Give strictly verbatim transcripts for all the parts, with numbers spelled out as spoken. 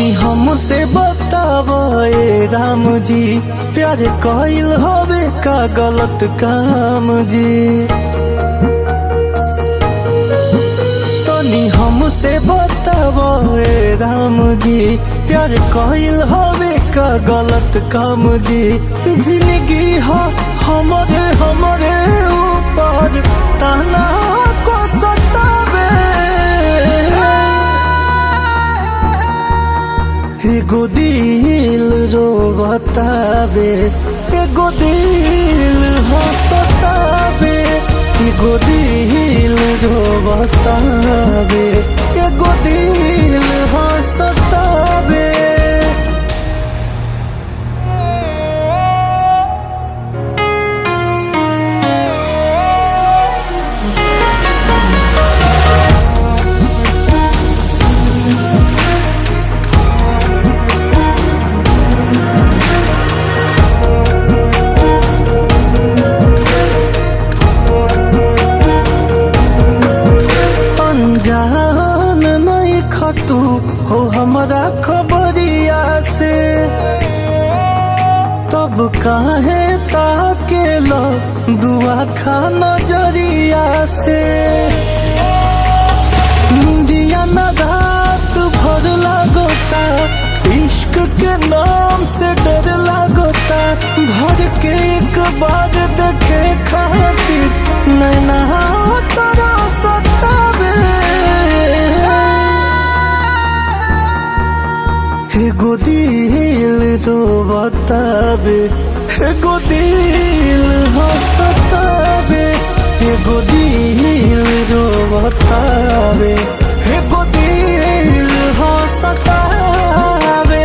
तनी हमसे बतावा ए राम जी, प्यार कइल हवे का गलत काम जी। तनी हमसे बतावा ए राम जी, प्यार कइल हवे का गलत काम जी। जिंदगी हो हमरे हमरे ऊपर ताना को सतावे, एगो दिल रोवतावे, एगो दिल हंसतावे, एगो दिल रोवतावे, एगो दिल हंसतावे। जान नहीं खतू हो हमारा खबरिया से, तब काहे ताके लो दुआ खा नजरिया से। निंदिया न रात भर लागोता, इश्क के नाम से डर लागोता। भर के एक बार देखे खातिर नैना तारा सतावे, एगो दिल रोवतावे, एगो दिल हंसतावे, एगो दिल रोवतावे, एगो दिल हंसतावे।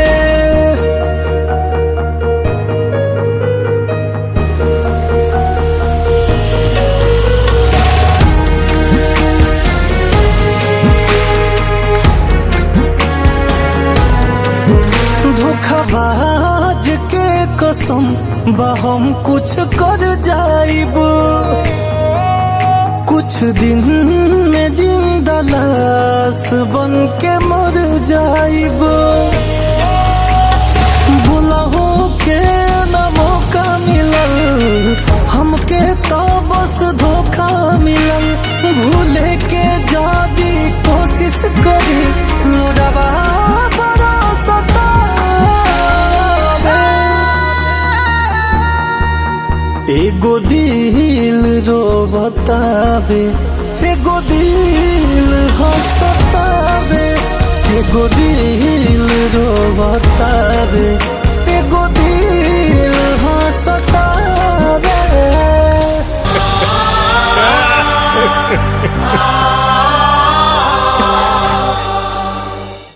धोखाबाज के कसम बा हम कुछ कर जाइब, कुछ दिन में जिंदा लाश बन के मर जाइब। बुलाहो के न मौका मिलल, हमके तो बस धोखा मिलल। भूले के जादी कोशिश करी लोराबा बड़ा सता, एगो दिल रोवतावे, एगो दिल हंसतावे, एगो दिल रोवतावे, एगो दिल हंसतावे।